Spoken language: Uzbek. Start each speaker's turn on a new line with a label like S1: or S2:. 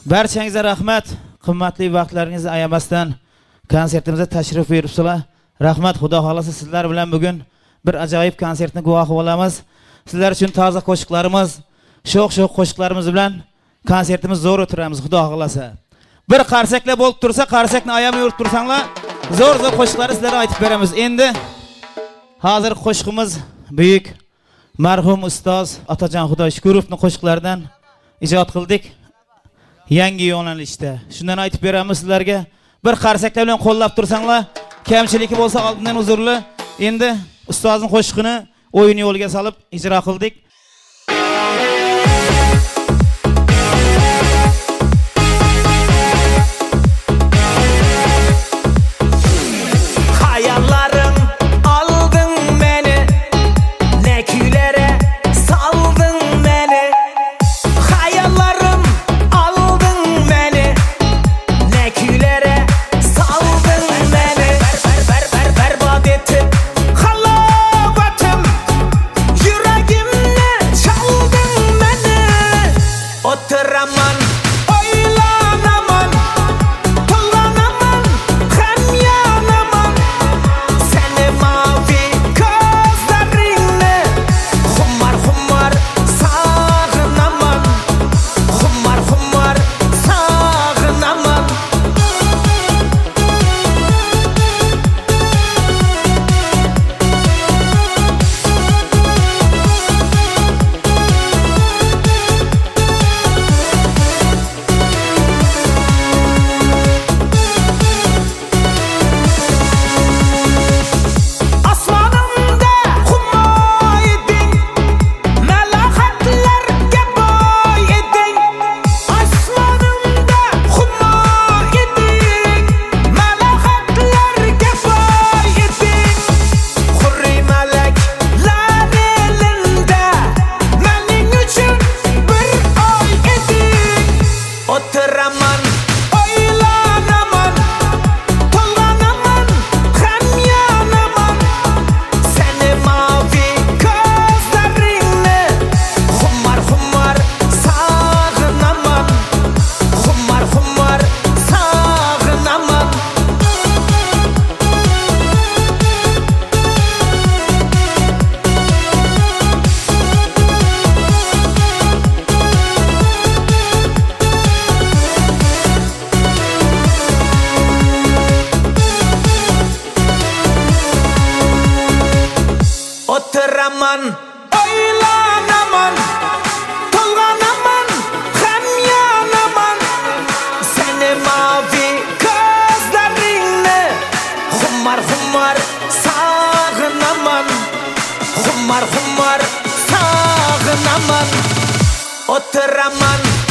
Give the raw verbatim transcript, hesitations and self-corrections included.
S1: Barchangizga rahmat. Qimmatli vaqtlaringizni ayamasdan konsertimizga tashrif buyuribsizlar. Rahmat, Xudo xolasa sizlar bilan bugun bir ajoyib konsertni guvohi bo'lamiz. Sizlar uchun toza qo'shiqlarimiz, sho'x-sho'x qo'shiqlarimiz bilan konsertimiz zo'r o'tiramiz, Xudo xolasa. Bir qarsaklar bo'lib tursa, qarsakni ayamay yurib tursanglar, zo'r-zo'r qo'shiqlarni sizlarga aytib beramiz. Endi hozir qo'shiqimiz buyuk marhum ustoz Otajon Xudoyshukurovning qo'shiqlaridan ijod qildik. Yangi yo'nalishda. Shundan aytib beramiz sizlarga. Bir qarsaklar bilan qo'llab tursanglar, kamchiligi bo'lsa oldindan uzrli. Endi ustozning qo'shiqini o'yin yo'liga solib ijro qildik.
S2: Oylanaman, oylanaman, tolganaman, hem yanaman. Seni mavi gözlerinle humar humar sağınaman, humar humar sağınaman. Oturaman.